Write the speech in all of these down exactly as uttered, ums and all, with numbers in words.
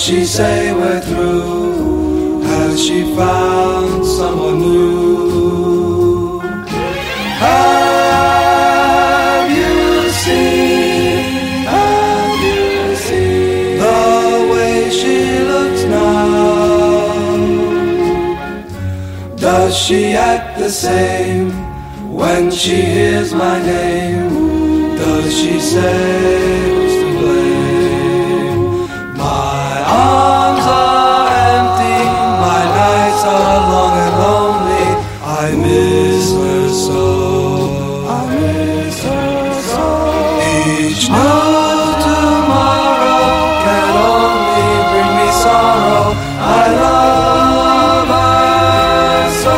she say we're through? Has she found someone new? Have you seen, have you seen the way she looks now? Does she act the same when she hears my name? Does she say who's to blame? My arms are empty, my nights are long and lonely. I miss her so, I miss her so. Each new tomorrow can only bring me sorrow. I love her so.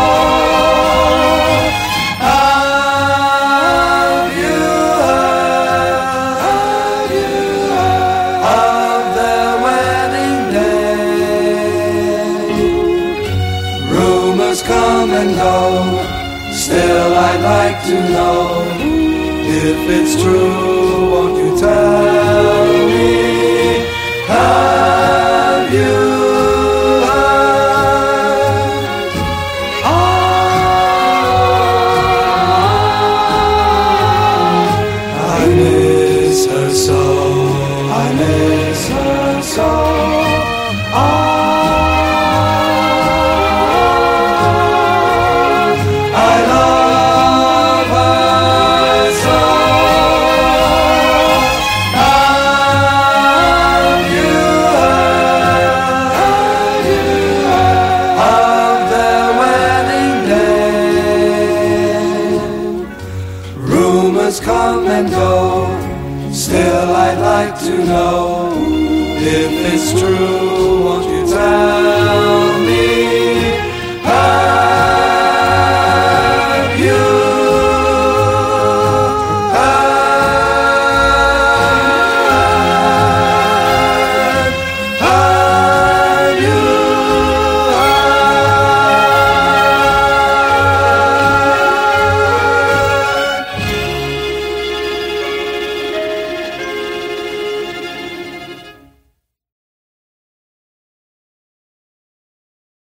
Have you heard, have you heard of their wedding day? Rumors come and go, still I'd like to know if it's true. Won't you tell me? Have you heard? Ah, I miss her so, I miss her so. Ah, I love her so. Have you heard, have you heard of their wedding day? Rumors come and go, still I'd like to know if it's true. Won't you